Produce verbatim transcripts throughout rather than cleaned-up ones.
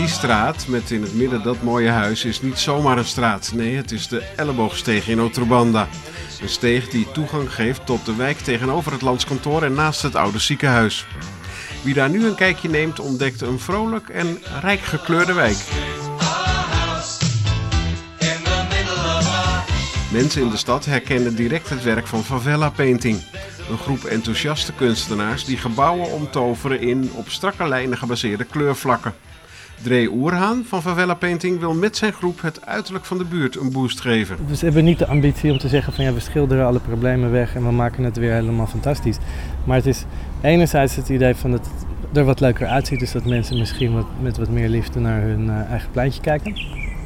Die straat met in het midden dat mooie huis is niet zomaar een straat. Nee, het is de Elleboogsteeg in Otrobanda. Een steeg die toegang geeft tot de wijk tegenover het landskantoor en naast het oude ziekenhuis. Wie daar nu een kijkje neemt, ontdekt een vrolijk en rijk gekleurde wijk. Mensen in de stad herkennen direct het werk van Favela Painting. Een groep enthousiaste kunstenaars die gebouwen omtoveren in op strakke lijnen gebaseerde kleurvlakken. Dree Oerhaan van Favela Painting wil met zijn groep het uiterlijk van de buurt een boost geven. We hebben niet de ambitie om te zeggen van ja, we schilderen alle problemen weg en we maken het weer helemaal fantastisch. Maar het is enerzijds het idee van dat het er wat leuker uitziet, dus dat mensen misschien wat, met wat meer liefde naar hun uh, eigen pleintje kijken.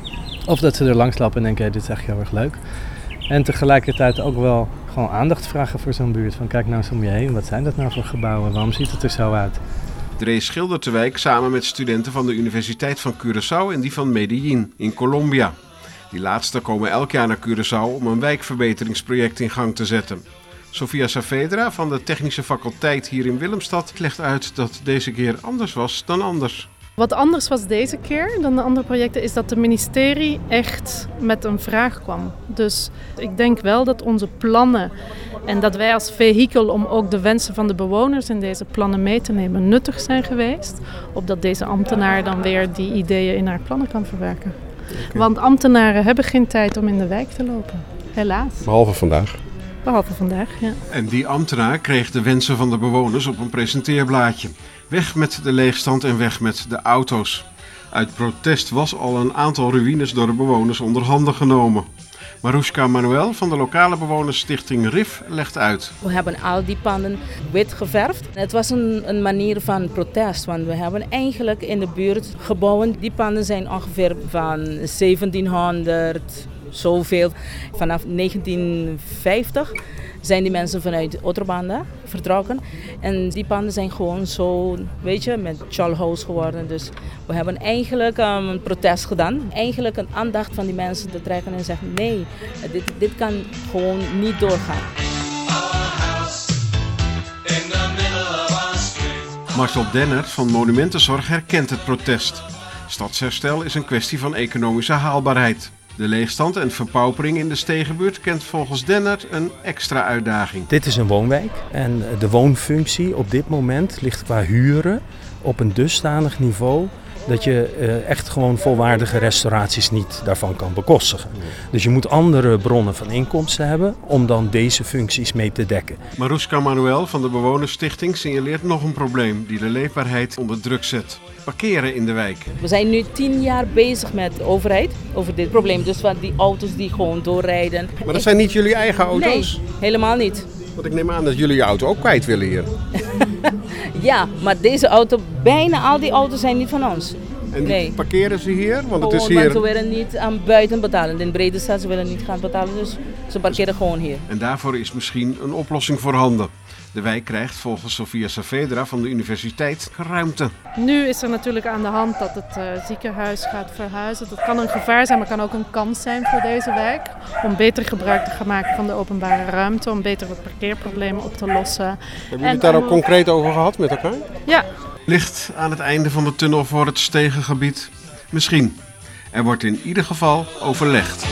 Of dat ze er langs lopen en denken, hey, dit is echt heel erg leuk. En tegelijkertijd ook wel gewoon aandacht vragen voor zo'n buurt. Van kijk nou eens om je heen, wat zijn dat nou voor gebouwen? Waarom ziet het er zo uit? Dree schildert de wijk samen met studenten van de Universiteit van Curaçao en die van Medellín in Colombia. Die laatste komen elk jaar naar Curaçao om een wijkverbeteringsproject in gang te zetten. Sofia Saavedra van de Technische Faculteit hier in Willemstad legt uit dat deze keer anders was dan anders. Wat anders was deze keer dan de andere projecten is dat het ministerie echt met een vraag kwam. Dus ik denk wel dat onze plannen en dat wij als vehikel om ook de wensen van de bewoners in deze plannen mee te nemen nuttig zijn geweest. Opdat deze ambtenaar dan weer die ideeën in haar plannen kan verwerken. Okay. Want ambtenaren hebben geen tijd om in de wijk te lopen, helaas. Behalve vandaag. Behalve vandaag, ja. En die ambtenaar kreeg de wensen van de bewoners op een presenteerblaadje. Weg met de leegstand en weg met de auto's. Uit protest was al een aantal ruïnes door de bewoners onder handen genomen. Marushka Manuel van de lokale bewonersstichting R I F legt uit. We hebben al die panden wit geverfd. Het was een, een manier van protest, want we hebben eigenlijk in de buurt gebouwen. Die panden zijn ongeveer van zeventienhonderd, zoveel. Vanaf negentien vijftig zijn die mensen vanuit Otrobanda vertrokken. En die panden zijn gewoon zo, weet je, met chalhouse geworden. Dus we hebben eigenlijk um, een protest gedaan. Eigenlijk een aandacht van die mensen te trekken en zeggen nee, dit, dit kan gewoon niet doorgaan. Marcel Dennert van Monumentenzorg herkent het protest. Stadsherstel is een kwestie van economische haalbaarheid. De leegstand en verpaupering in de Stegenbuurt kent volgens Dennert een extra uitdaging. Dit is een woonwijk en de woonfunctie op dit moment ligt qua huren op een dusdanig niveau dat je uh, echt gewoon volwaardige restauraties niet daarvan kan bekostigen. Dus je moet andere bronnen van inkomsten hebben om dan deze functies mee te dekken. Marushka Manuel van de Bewonersstichting signaleert nog een probleem die de leefbaarheid onder druk zet. Parkeren in de wijk. We zijn nu tien jaar bezig met de overheid over dit probleem. Dus van die auto's die gewoon doorrijden. Maar dat zijn niet jullie eigen auto's? Nee, helemaal niet. Want ik neem aan dat jullie je auto ook kwijt willen hier. Ja, maar deze auto, bijna al die auto's zijn niet van ons. En nee. Parkeren ze hier? Want het gewoon, is hier... want ze willen niet aan buiten betalen. In Brede Stad, ze willen niet gaan betalen, dus ze parkeren gewoon hier. En daarvoor is misschien een oplossing voorhanden. De wijk krijgt volgens Sofia Saavedra van de universiteit ruimte. Nu is er natuurlijk aan de hand dat het uh, ziekenhuis gaat verhuizen. Dat kan een gevaar zijn, maar kan ook een kans zijn voor deze wijk. Om beter gebruik te gaan maken van de openbare ruimte. Om beter het parkeerprobleem op te lossen. Hebben jullie het daar ook concreet over gehad met elkaar? Ja. Licht aan het einde van de tunnel voor het Stegengebied? Misschien. Er wordt in ieder geval overlegd.